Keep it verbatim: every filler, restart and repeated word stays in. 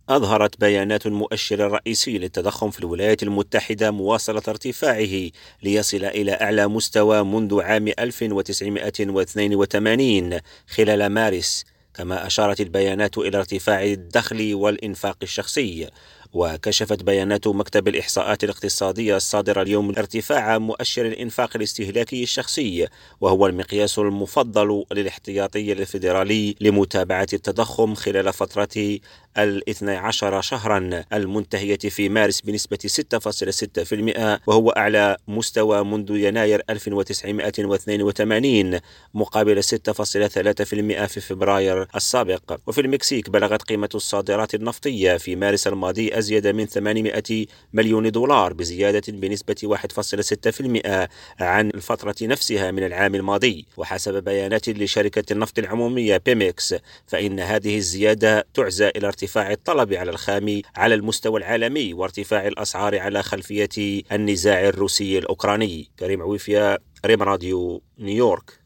أظهرت بيانات المؤشر الرئيسي للتضخم في الولايات المتحدة مواصلة ارتفاعه ليصل إلى أعلى مستوى منذ عام ألف وتسعمائة واثنين وثمانين خلال مارس. كما أشارت البيانات إلى ارتفاع الدخل والإنفاق الشخصي. وكشفت بيانات مكتب الإحصاءات الاقتصادية الصادرة اليوم ارتفاع مؤشر الإنفاق الاستهلاكي الشخصي، وهو المقياس المفضل للاحتياطي الفيدرالي لمتابعة التضخم خلال فترة الاثني عشر شهرا المنتهية في مارس بنسبة ستة فاصلة ستة بالمئة، وهو أعلى مستوى منذ يناير ألف وتسعمائة واثنين وثمانين مقابل ستة فاصلة ثلاثة بالمئة في فبراير السابق. وفي المكسيك بلغت قيمة الصادرات النفطية في مارس الماضي أزيد من ثمانمائة مليون دولار بزيادة بنسبة واحد فاصلة ستة بالمئة عن الفترة نفسها من العام الماضي. وحسب بيانات لشركة النفط العمومية بيمكس، فإن هذه الزيادة تعزى إلى ارتفاع الطلب على الخام على المستوى العالمي وارتفاع الأسعار على خلفية النزاع الروسي الأوكراني. كريم عويفية، ريم راديو، نيويورك.